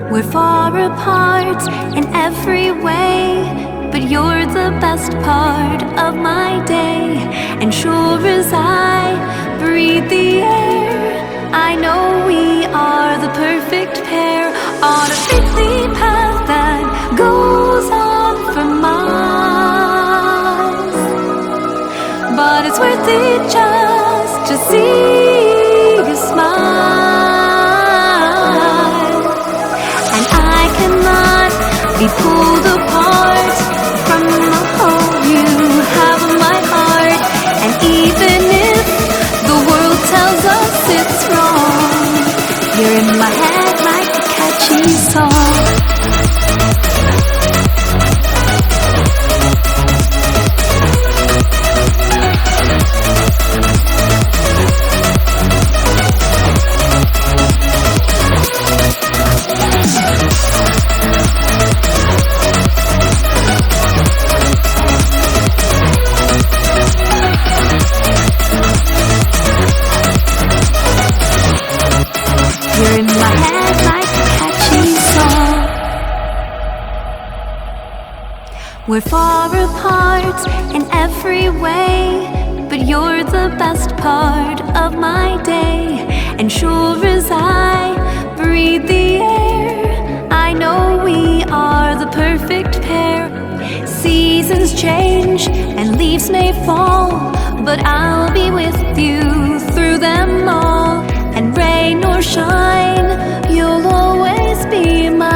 We're far apart in every way, but you're the best part of my day. And sure as I breathe the air, I know we are the perfect pair on a prickly path that goes on for miles. But it's worth it just to see you smile. And I cannot be pulled apart from the hole you have in my heart. And even if the world tells us it's wrong, you're in my head like a catchy song. You're in my head like a catchy song. We're far apart in every way, but you're the best part of my day. And sure as I breathe the air, I know we are the perfect pair. Seasons change and leaves may fall, but I'll be with you through them all. And rain or shine, you'll always be mine.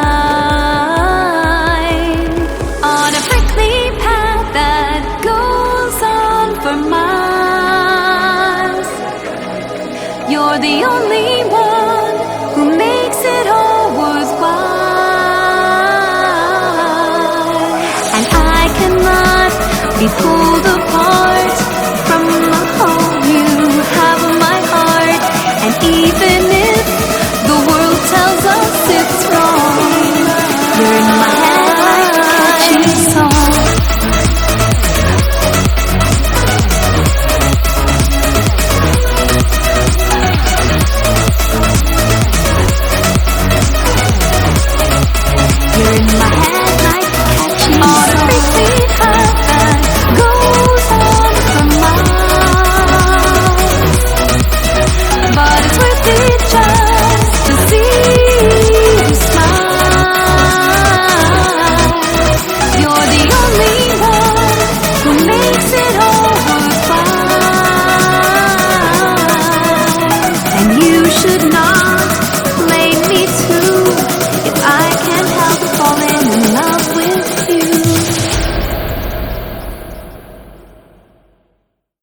On a prickly path that goes on for miles, you're the only one who makes it all worthwhile. And I cannot be pulled